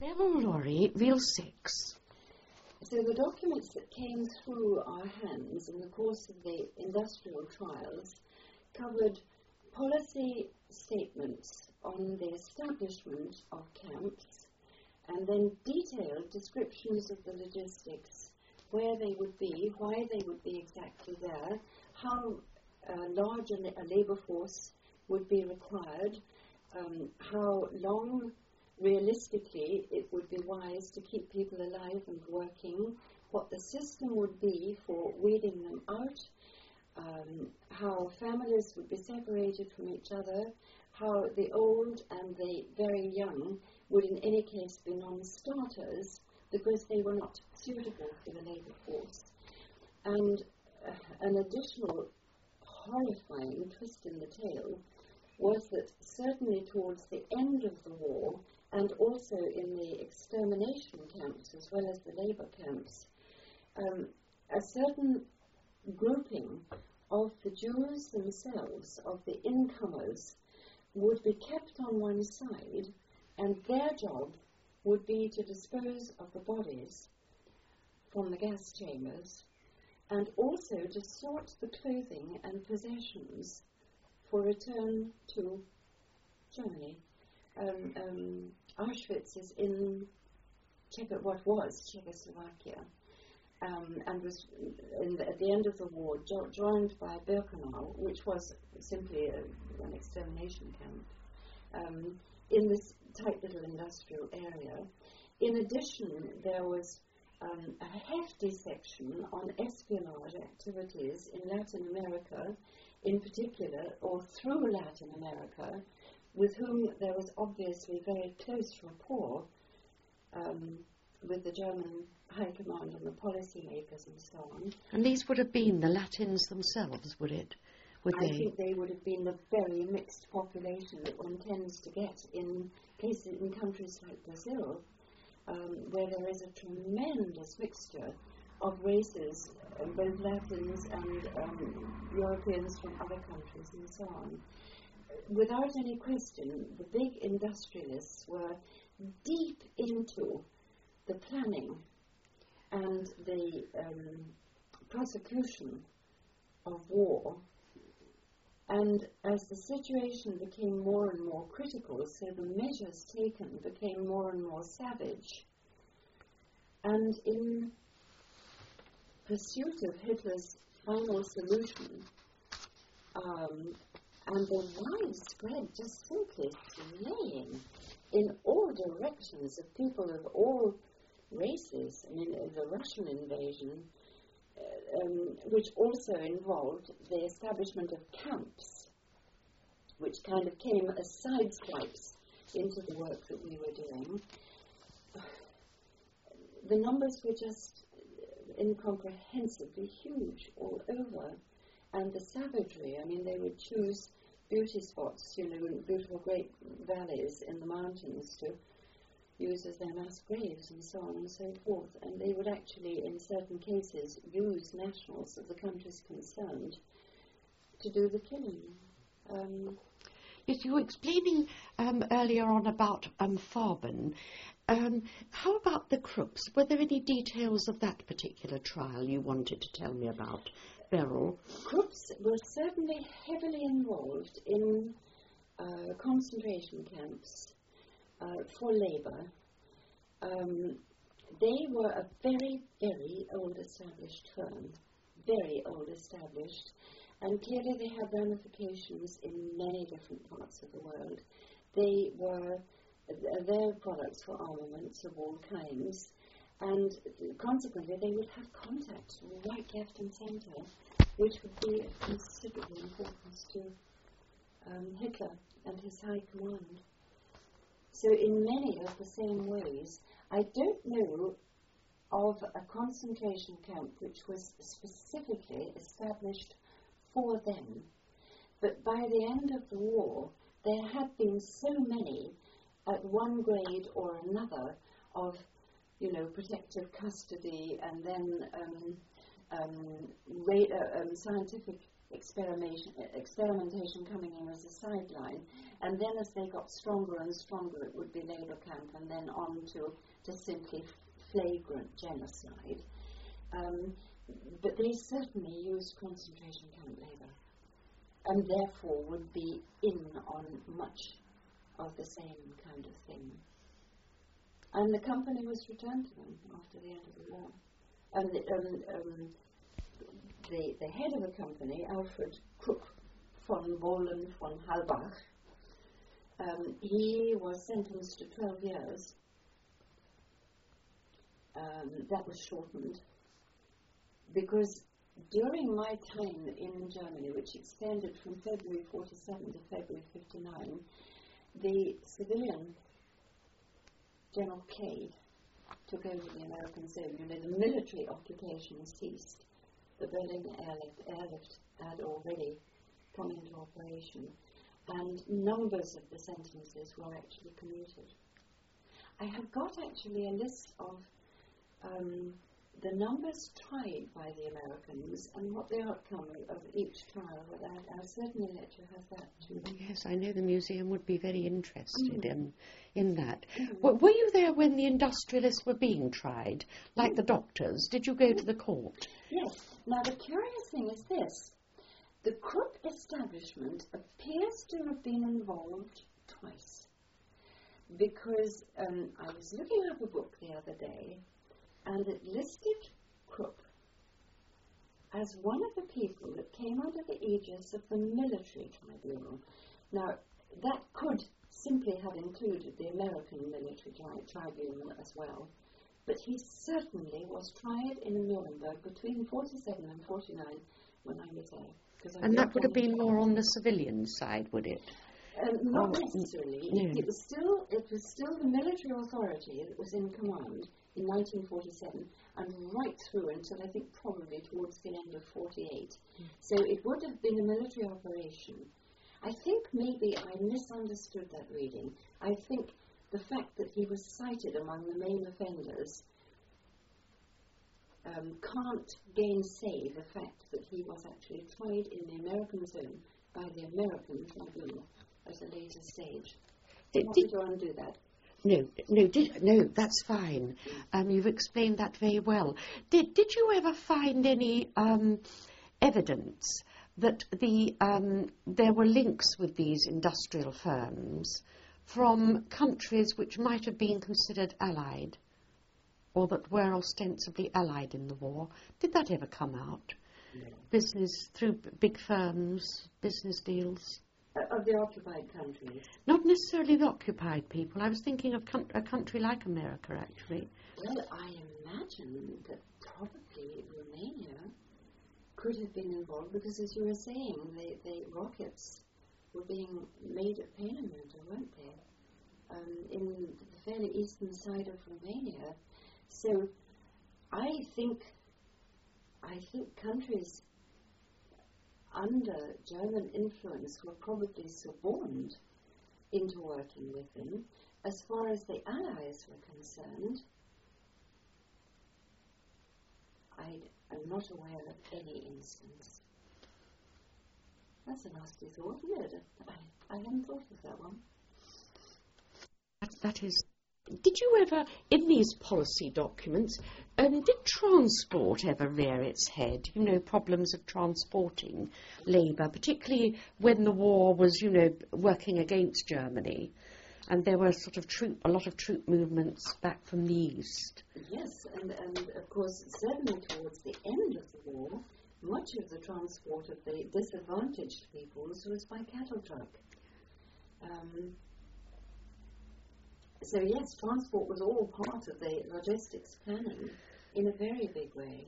Beryl Laurie, Reel 6. So the documents that came through our hands in the course of the industrial trials covered policy statements on the establishment of camps, and then detailed descriptions of the logistics, where they would be, why they would be exactly there, how large a labour force would be required, how long realistically it would be wise to keep people alive and working, what the system would be for weeding them out, how families would be separated from each other, how the old and the very young would in any case be non-starters because they were not suitable for the labour force. And an additional horrifying twist in the tale was that certainly towards the end of the war, and also in the extermination camps as well as the labour camps, a certain grouping of the Jews themselves, of the incomers, would be kept on one side, and their job would be to dispose of the bodies from the gas chambers, and also to sort the clothing and possessions for return to Germany. Auschwitz is in what was Czechoslovakia, and was at the end of the war joined by Birkenau, which was simply an extermination camp, in this tight little industrial area. In addition, there was a hefty section on espionage activities in Latin America, in particular, or through Latin America, with whom there was obviously very close rapport with the German High Command and the policymakers and so on. And these would have been the Latins themselves, would it? I think they would have been the very mixed population that one tends to get in cases in countries like Brazil, where there is a tremendous mixture of races, both Latins and Europeans from other countries and so on. Without any question, the big industrialists were deep into the planning and the prosecution of war. And as the situation became more and more critical, so the measures taken became more and more savage. And in pursuit of Hitler's final solution, and the widespread, just simply slaying in all directions of people of all races, I mean, the Russian invasion, which also involved the establishment of camps, which kind of came as side swipes into the work that we were doing. The numbers were just incomprehensibly huge all over. And the savagery, I mean, they would choose beauty spots, beautiful great valleys in the mountains to use as their mass graves and so on and so forth. And they would actually, in certain cases, use nationals of the countries concerned to do the killing. Yes, you were explaining earlier on about Farben. How about the Krupps? Were there any details of that particular trial you wanted to tell me about, Beryl? Krupps were certainly heavily involved in concentration camps for labour. They were a very, very old established firm, very old established, and clearly they had ramifications in many different parts of the world. They were, their products were armaments of all kinds, and consequently they would have contacts right, left and centre, which would be of considerable importance to Hitler and his high command. So in many of the same ways, I don't know of a concentration camp which was specifically established for them, but by the end of the war, there had been so many at one grade or another of, protective custody and then scientific experimentation coming in as a sideline, and then as they got stronger and stronger, it would be labour camp, and then on to simply flagrant genocide. But they certainly used concentration camp labour, and therefore would be in on much of the same kind of thing. And the company was returned to them after the end of the war. And the head of the company, Alfred Krupp von Bohlen von Halbach, he was sentenced to 12 years. That was shortened because during my time in Germany, which extended from February 47 to February 59, the civilian General Clay took over the American zone. You know, the military occupation ceased. The Berlin airlift had already come into operation, and numbers of the sentences were actually commuted. I have got actually a list of the numbers tried by the Americans and what the outcome of each trial. But I'll certainly let you have that too. Yes, I know the museum would be very interested in that. Were you there when the industrialists were being tried, like the doctors? Did you go to the court? Yes. Now the curious thing is this. The Krupp establishment appears to have been involved twice. Because I was looking up a book the other day, and it listed Krupp as one of the people that came under the aegis of the military tribunal. Now, that could simply have included the American military tribunal as well, but he certainly was tried in Nuremberg between 47 and 49 when I was there. And that would have been more on the civilian side, would it? Not necessarily. No. It was still the military authority that was in command in 1947 and right through until I think probably towards the end of 48. So it would have been a military operation. I think maybe I misunderstood that reading. I think the fact that he was cited among the main offenders can't gainsay the fact that he was actually tried in the American zone by the American tribunal at a later stage. Did you undo that? No, that's fine. You've explained that very well. Did you ever find any evidence that there were links with these industrial firms from countries which might have been considered allied, or that were ostensibly allied in the war? Did that ever come out? No. Business through big firms, business deals? Of the occupied countries? Not necessarily the occupied people. I was thinking of a country like America, actually. Well, I imagine that probably Romania could have been involved because, as you were saying, the rockets were being made at Peenemünde, weren't they? In the fairly eastern side of Romania. So I think countries under German influence were probably suborned into working with them. As far as the Allies were concerned, I am not aware of any instance. That's a nasty thought, isn't it? I hadn't thought of that one. That is... Did you ever, in these policy documents, did transport ever rear its head? You know, problems of transporting labour, particularly when the war was, you know, working against Germany, and there were sort of a lot of troop movements back from the east. Yes, and of course, certainly towards the end of the war, much of the transport of the disadvantaged peoples was by cattle truck. So yes, transport was all part of the logistics planning in a very big way.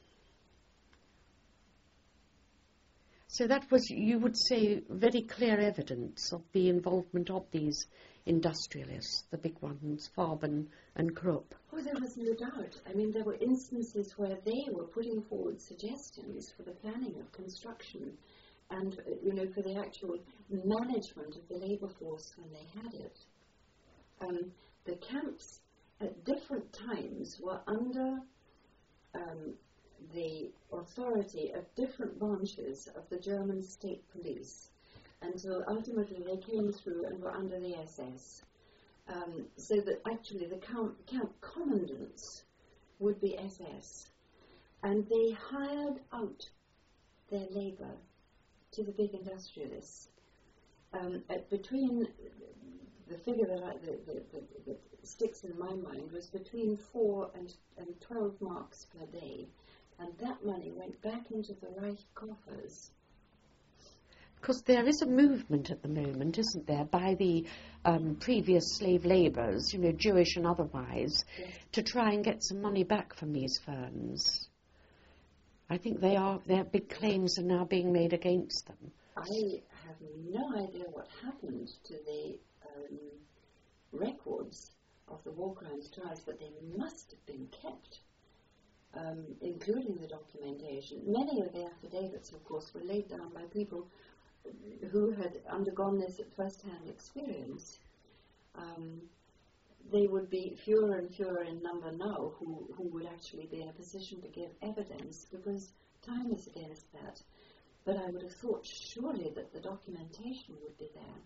So that was, you would say, very clear evidence of the involvement of these industrialists, the big ones, Farben and Krupp. Oh, there was no doubt. I mean, there were instances where they were putting forward suggestions for the planning of construction and, you know, for the actual management of the labour force when they had it. The camps at different times were under the authority of different branches of the German state police until ultimately they came through and were under the SS. So that actually the camp commandants would be SS. And they hired out their labour to the big industrialists. Between the figure that sticks in my mind was between 4 and 12 marks per day, and that money went back into the Reich coffers. Because there is a movement at the moment, isn't there, by the previous slave labourers, Jewish and otherwise, yes, to try and get some money back from these firms. I think their big claims are now being made against them. I have no idea what happened to the records of the war crimes trials, but they must have been kept, including the documentation. Many of the affidavits, of course, were laid down by people who had undergone this at first-hand experience. They would be fewer and fewer in number now who would actually be in a position to give evidence, because time is against that. But I would have thought surely that the documentation would be there.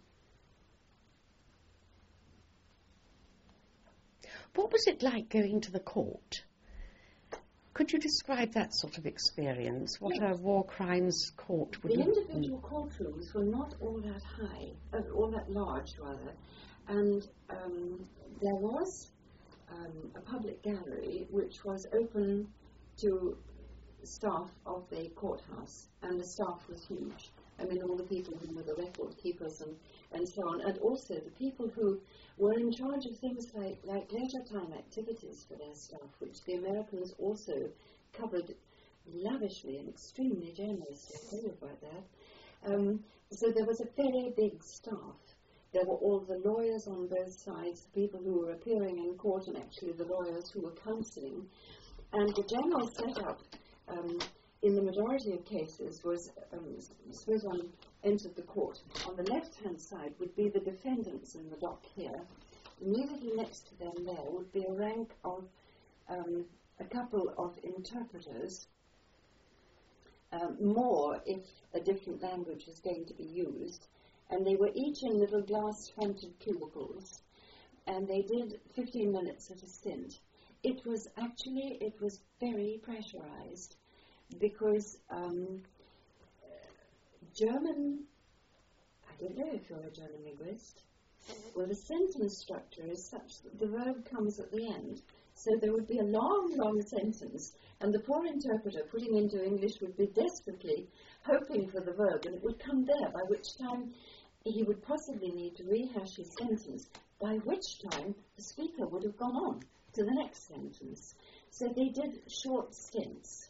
What was it like going to the court? Could you describe that sort of experience, what a war crimes court would be? The individual courtrooms were not all that high, all that large rather, and there was a public gallery which was open to staff of the courthouse, and the staff was huge. I mean, all the people who were the record keepers and so on, and also the people who were in charge of things like leisure time activities for their staff, which the Americans also covered lavishly and extremely generously. I'll tell you about that. So there was a very big staff. There were all the lawyers on both sides, the people who were appearing in court, and actually the lawyers who were counselling. And the general setup, in the majority of cases, was split on entered the court. On the left-hand side would be the defendants in the dock here. Immediately next to them there would be a rank of a couple of interpreters, more if a different language is going to be used, and they were each in little glass-fronted cubicles, and they did 15 minutes at a stint. It was very pressurized, because German, I don't know if you're a German linguist, well, the sentence structure is such that the verb comes at the end. So there would be a long, long sentence, and the poor interpreter putting into English would be desperately hoping for the verb, and it would come there, by which time he would possibly need to rehash his sentence, by which time the speaker would have gone on to the next sentence. So they did short stints.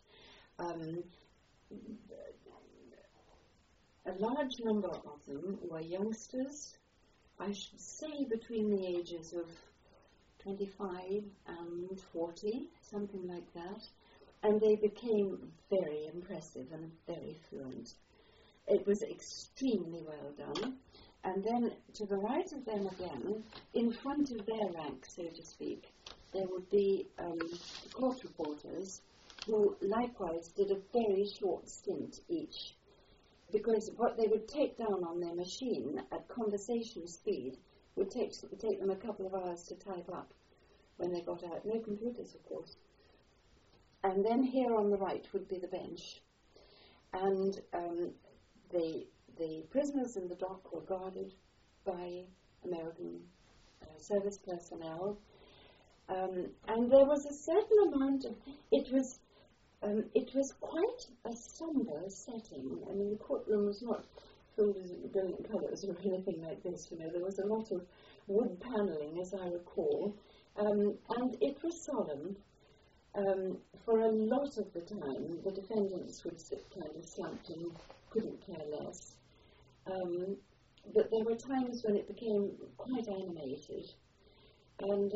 A large number of them were youngsters, I should say between the ages of 25 and 40, something like that, and they became very impressive and very fluent. It was extremely well done. And then to the right of them again, in front of their rank, so to speak, there would be court reporters who likewise did a very short stint each, because what they would take down on their machine at conversation speed would take them a couple of hours to type up when they got out. No computers, of course. And then here on the right would be the bench. And the prisoners in the dock were guarded by American service personnel. And there was a certain amount of... It was quite a somber setting. I mean, the courtroom was not filled with brilliant colours or anything like this. There was a lot of wood panelling, as I recall, and it was solemn. For a lot of the time, the defendants would sit kind of slumped and couldn't care less. But there were times when it became quite animated, and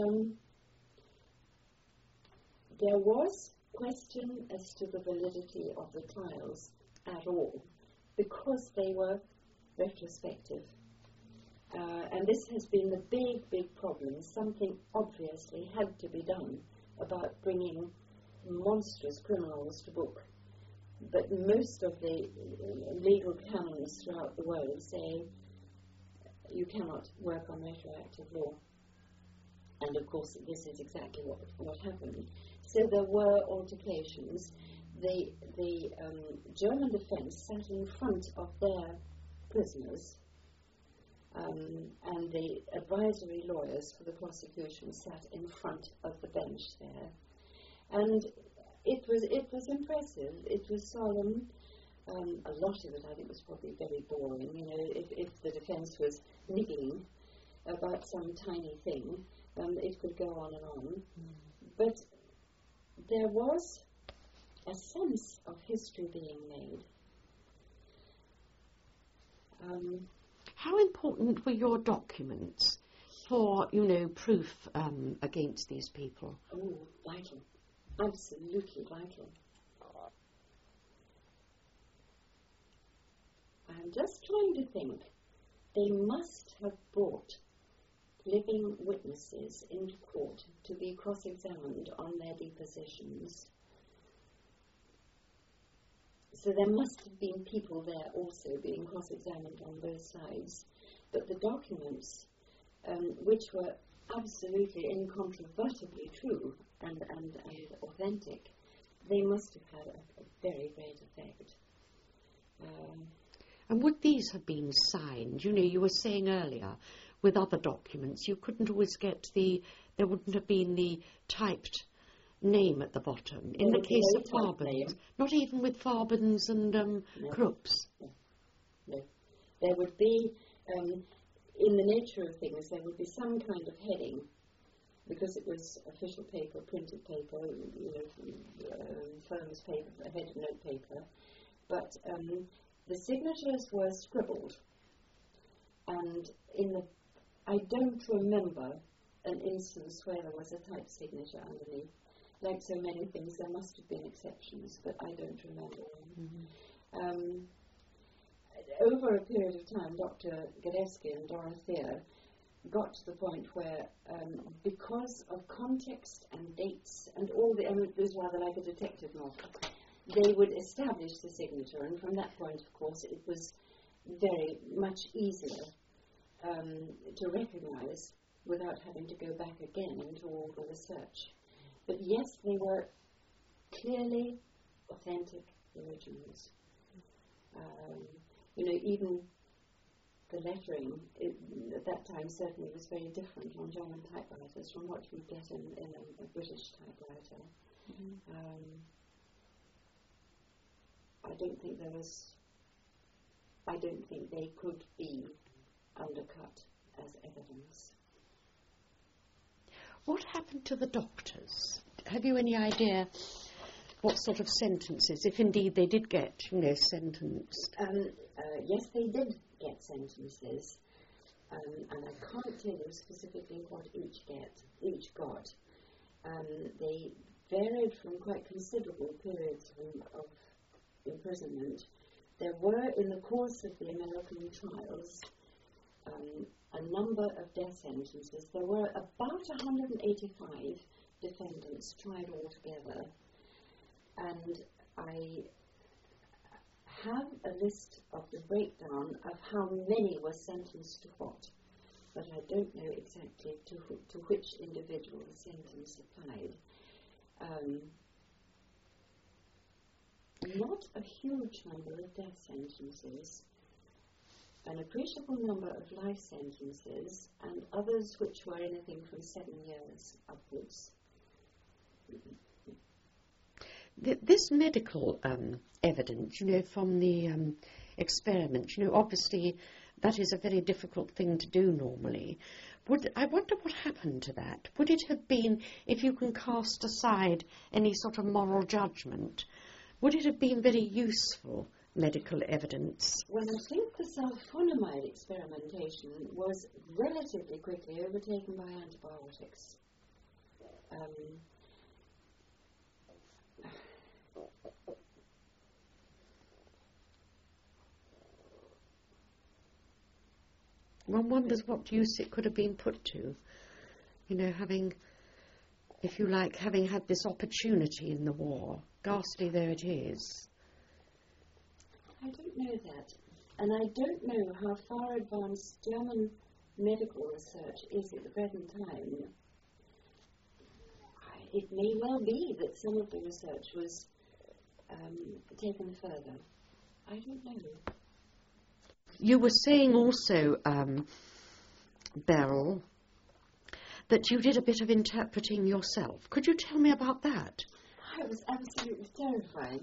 there was question as to the validity of the trials at all, because they were retrospective. And this has been the big, big problem. Something obviously had to be done about bringing monstrous criminals to book. But most of the legal canons throughout the world say you cannot work on retroactive law. And of course, this is exactly what happened. So there were altercations. The German defense sat in front of their prisoners, and the advisory lawyers for the prosecution sat in front of the bench there. And it was impressive. It was solemn. A lot of it, I think, was probably very boring. You know, if the defense was niggling about some tiny thing, it could go on and on. But there was a sense of history being made. How important were your documents for, you know, proof against these people? Oh, vital. Absolutely vital. I'm just trying to think. They must have brought living witnesses into court to be cross-examined on their depositions. So there must have been people there also being cross-examined on both sides. But the documents, which were absolutely incontrovertibly true and authentic, they must have had a very great effect. And would these have been signed? You know, you were saying earlier, with other documents, you couldn't always get there wouldn't have been the typed name at the bottom. In the case of Farbens, not even with Farbens and Krupps. No. There would be, in the nature of things, there would be some kind of heading, because it was official paper, printed paper, you know, firm's paper, headed note paper, but the signatures were scribbled, and I don't remember an instance where there was a typed signature underneath. Like so many things, there must have been exceptions, but I don't remember one. Over a period of time, Dr. Gadewski and Dorothea got to the point where, because of context and dates and all the, it was rather like a detective novel, they would establish the signature, and from that point, of course, it was very much easier to recognize without having to go back again into all the research. But yes, they were clearly authentic originals. You know, even the lettering at that time certainly was very different on German typewriters from what you get in a British typewriter. I don't think they could be undercut as evidence. What happened to the doctors? Have you any idea what sort of sentences, if indeed they did get, you know, sentenced? Yes, they did get sentences, and I can't tell you specifically what each got. They varied from quite considerable periods of imprisonment. There were, in the course of the American trials, a number of death sentences. There were about 185 defendants tried altogether, and I have a list of the breakdown of how many were sentenced to what, but I don't know exactly to which individual the sentence applied. Not a huge number of death sentences, an appreciable number of life sentences, and others which were anything from 7 years upwards. This medical evidence, you know, from the experiment, you know, obviously that is a very difficult thing to do normally. I wonder what happened to that. Would it have been, if you can cast aside any sort of moral judgment, would it have been very useful medical evidence? Well, I think the sulfonamide experimentation was relatively quickly overtaken by antibiotics. One wonders what use it could have been put to, you know, having if you like, having had this opportunity in the war, ghastly though it is? I don't know that. And I don't know how far advanced German medical research is at the present time. It may well be that some of the research was taken further. I don't know. You were saying also, Beryl, that you did a bit of interpreting yourself. Could you tell me about that? It was absolutely terrifying.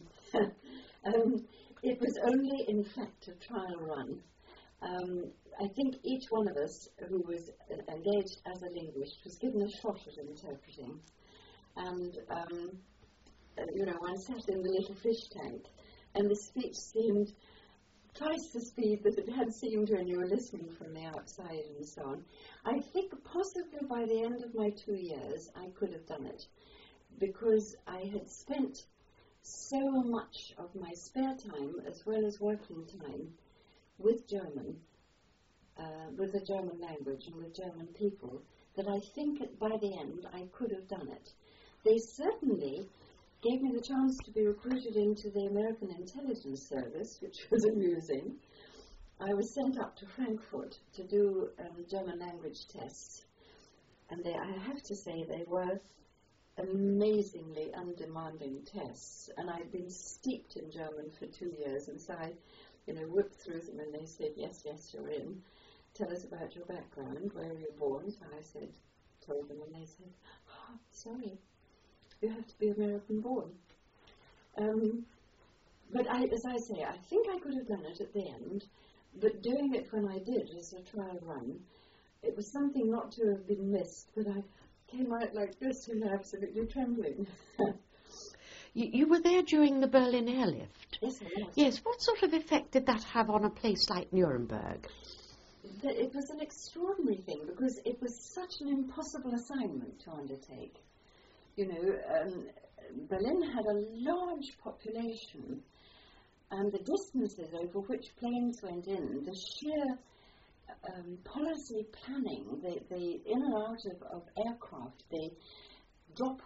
It was only, in fact, a trial run. I think each one of us who was engaged as a linguist was given a shot at interpreting. And, one sat in the little fish tank, and the speech seemed twice the speed that it had seemed when you were listening from the outside and so on. I think possibly by the end of my 2 years I could have done it, because I had spent so much of my spare time as well as working time with German, with the German language and with German people, that I think by the end I could have done it. They certainly gave me the chance to be recruited into the American Intelligence Service, which was amusing. I was sent up to Frankfurt to do German language tests, and I have to say they were amazingly undemanding tests, and I'd been steeped in German for 2 years, and so I whipped through them, and they said, yes, you're in. Tell us about your background, where were you born? So I told them, and they said, oh, sorry, you have to be American born. But as I say, I think I could have done it at the end, but doing it when I did as a trial run, it was something not to have been missed, but I came out like this and absolutely trembling. You were there during the Berlin airlift? Yes, I was. Yes, what sort of effect did that have on a place like Nuremberg? It was an extraordinary thing, because it was such an impossible assignment to undertake. Berlin had a large population, and the distances over which planes went in, the sheer policy planning, the in and out of aircraft, the drop,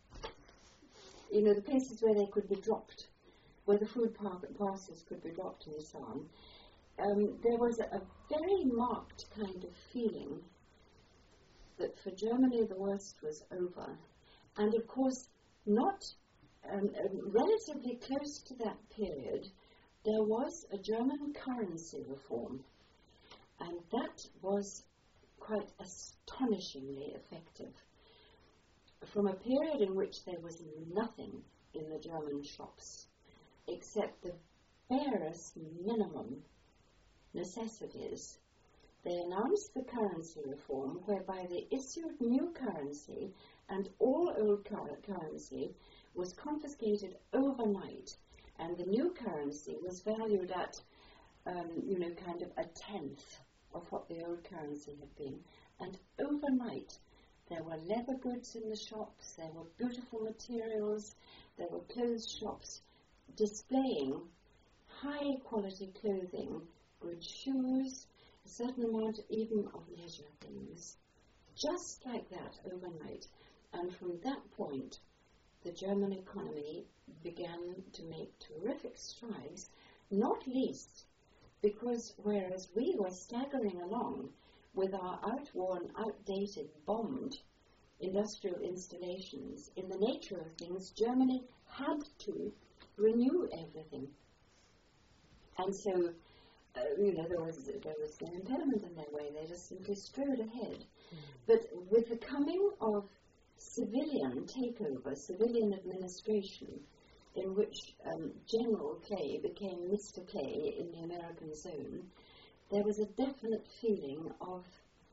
the places where they could be dropped, where the food parcels could be dropped and so on. There was a very marked kind of feeling that for Germany the worst was over. And of course, not relatively close to that period, there was a German currency reform. And that was quite astonishingly effective. From a period in which there was nothing in the German shops, except the barest minimum necessities, they announced the currency reform, whereby they issued new currency, and all old currency was confiscated overnight, and the new currency was valued at, kind of a tenth of what the old currency had been. And overnight, there were leather goods in the shops, there were beautiful materials, there were clothes shops displaying high-quality clothing, good shoes, a certain amount even of leisure things. Just like that overnight. And from that point, the German economy began to make terrific strides, not least because whereas we were staggering along with our outworn, outdated, bombed industrial installations, in the nature of things, Germany had to renew everything. And so, there was no impediment in their way. They just simply strode ahead. But with the coming of civilian takeover, civilian administration, in which General Clay became Mr. Clay in the American zone, there was a definite feeling of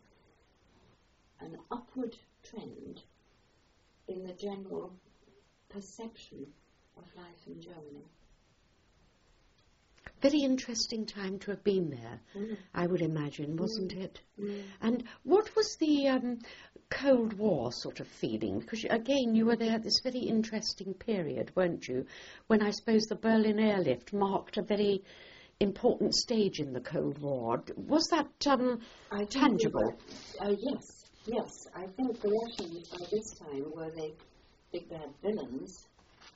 an upward trend in the general perception of life in Germany. Very interesting time to have been there, I would imagine, wasn't it? And what was the Cold War sort of feeling? Because, again, you were there at this very interesting period, weren't you, when I suppose the Berlin airlift marked a very important stage in the Cold War. Was that tangible? Yes. Yes, I think the Russians by this time were the big bad villains.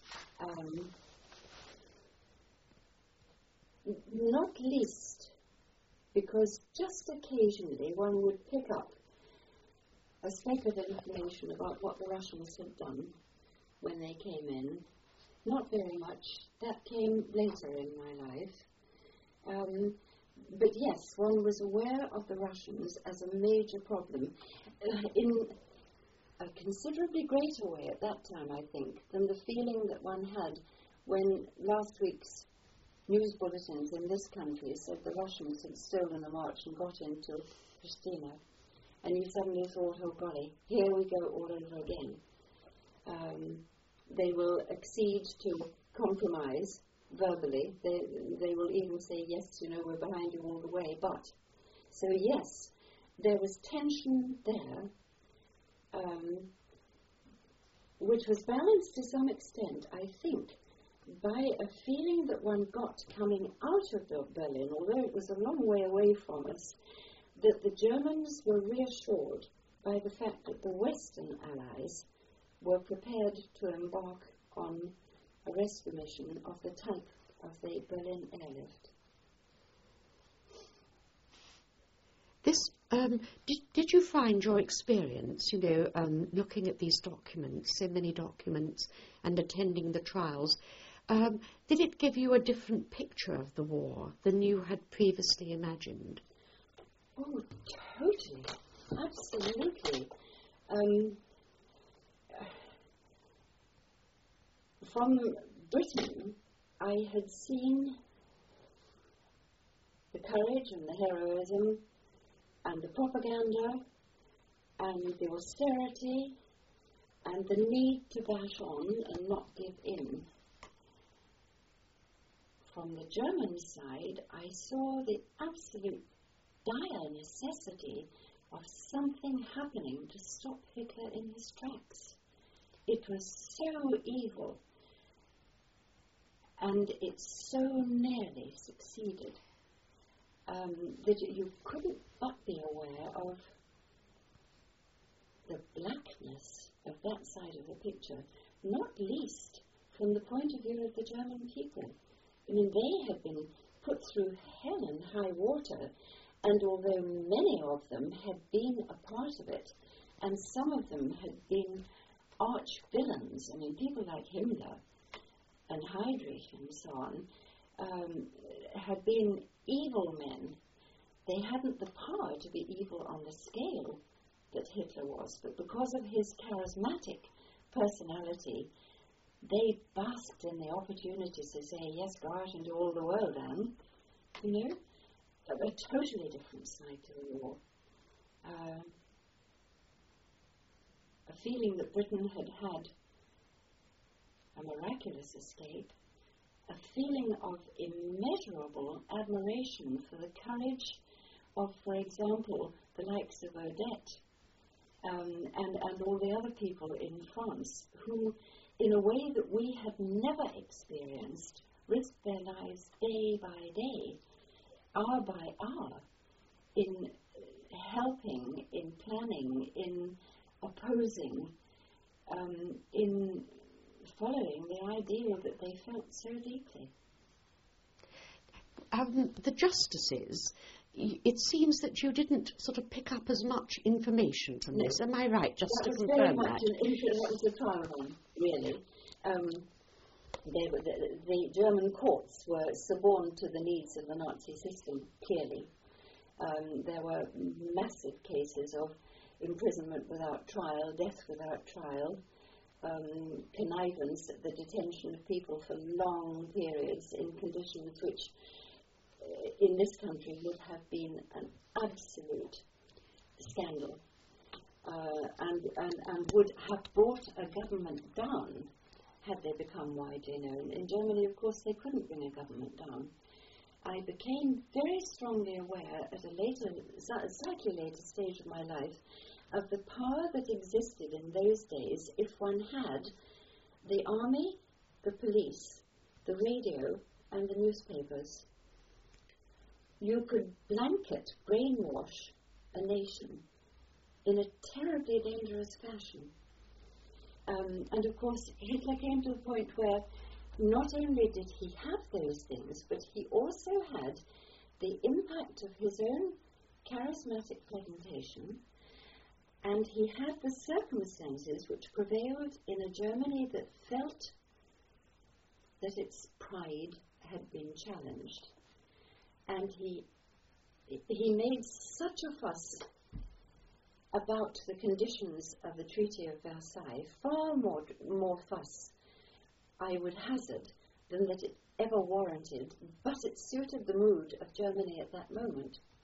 Not least because just occasionally one would pick up a speck of information about what the Russians had done when they came in. Not very much. That came later in my life. But yes, one was aware of the Russians as a major problem in a considerably greater way at that time, I think, than the feeling that one had when last week's news bulletins in this country said the Russians had stolen the march and got into Pristina. And you suddenly thought, oh golly, here we go all over again. They will accede to compromise verbally. They will even say, yes, you know, we're behind you all the way. But, so yes, there was tension there, which was balanced to some extent, I think, by a feeling that one got coming out of Berlin, although it was a long way away from us, that the Germans were reassured by the fact that the Western Allies were prepared to embark on a rescue mission of the type of the Berlin airlift. This, did you find your experience, looking at these documents, so many documents, and attending the trials, did it give you a different picture of the war than you had previously imagined? Oh, totally. Absolutely. From Britain, I had seen the courage and the heroism and the propaganda and the austerity and the need to bash on and not give in. From the German side, I saw the absolute dire necessity of something happening to stop Hitler in his tracks. It was so evil, and it so nearly succeeded that you couldn't but be aware of the blackness of that side of the picture, not least from the point of view of the German people. I mean, they had been put through hell and high water, and although many of them had been a part of it, and some of them had been arch villains, I mean, people like Himmler and Heydrich and so on, had been evil men. They hadn't the power to be evil on the scale that Hitler was, but because of his charismatic personality, they basked in the opportunities to say, yes, go out into all the world, Anne, a totally different side to the war. A feeling that Britain had had a miraculous escape, a feeling of immeasurable admiration for the courage of, for example, the likes of Odette and all the other people in France who, in a way that we had never experienced, risked their lives day by day, hour by hour, in helping, in planning, in opposing, in following the ideal that they felt so deeply. The justices, it seems that you didn't sort of pick up as much information from this. Am I right, just to confirm that? That was the trial one, really. The German courts were suborned to the needs of the Nazi system, clearly. There were massive cases of imprisonment without trial, death without trial, connivance at the detention of people for long periods in conditions which in this country would have been an absolute scandal and would have brought a government down had they become widely known. In Germany, of course, they couldn't bring a government down. I became very strongly aware at a slightly later stage of my life of the power that existed in those days if one had the army, the police, the radio, and the newspapers. You could blanket, brainwash a nation in a terribly dangerous fashion. And of course, Hitler came to the point where not only did he have those things, but he also had the impact of his own charismatic phlegmatation, and he had the circumstances which prevailed in a Germany that felt that its pride had been challenged. And he made such a fuss about the conditions of the Treaty of Versailles, far more fuss, I would hazard, than that it ever warranted, but it suited the mood of Germany at that moment.